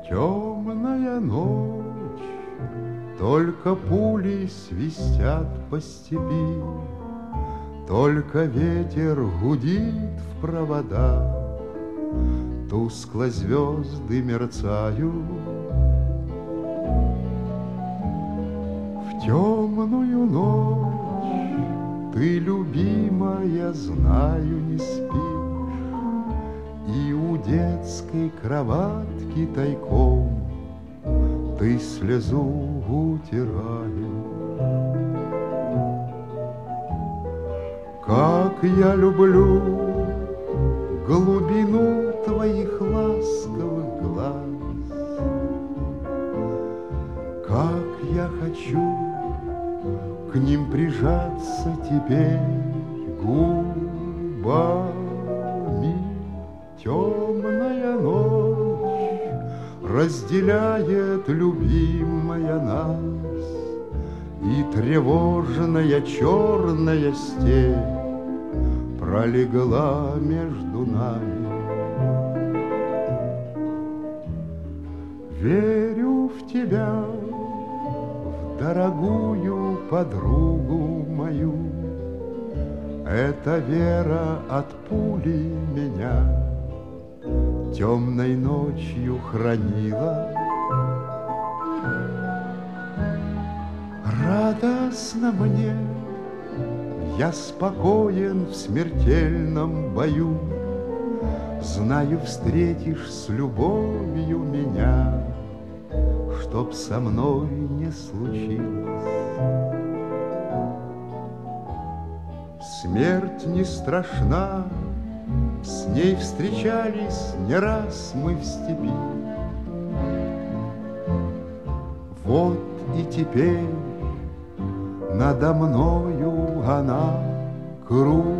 Темная ночь, только пули свистят по степи, только ветер гудит в провода, тускло звезды мерцают. В темную ночь ты, любимая, знаю, не спишь, и у детской кроватки тайком ты слезу утираешь. Как я люблю глубину твоих ласковых глаз, как я хочу к ним прижаться теперь губами. Темная ночь разделяет, любимая, нас, и тревожная черная степь пролегла между нами. Верю в тебя, в дорогую подругу мою. Эта вера от пули меня темной ночью хранила. Радостно мне, я спокоен в смертельном бою. Знаю, встретишь с любовью меня, чтоб со мной не случилось. Смерть не страшна, с ней встречались не раз мы в степи. Вот и теперь надо мною она кружится.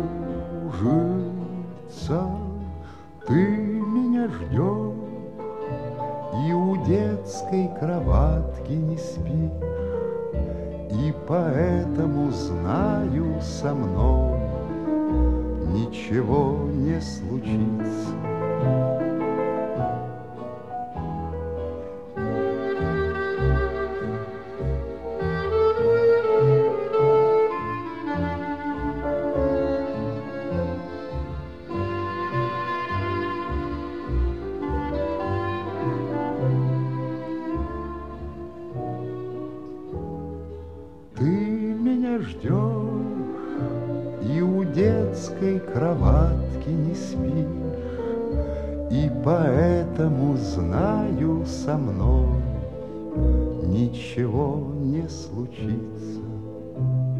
Ты меня ждешь и у детской кроватки не спишь, и поэтому знаю, со мной ничего не случится. Ты меня ждешь и у детской кроватки не спишь, и поэтому знаю, со мной ничего не случится.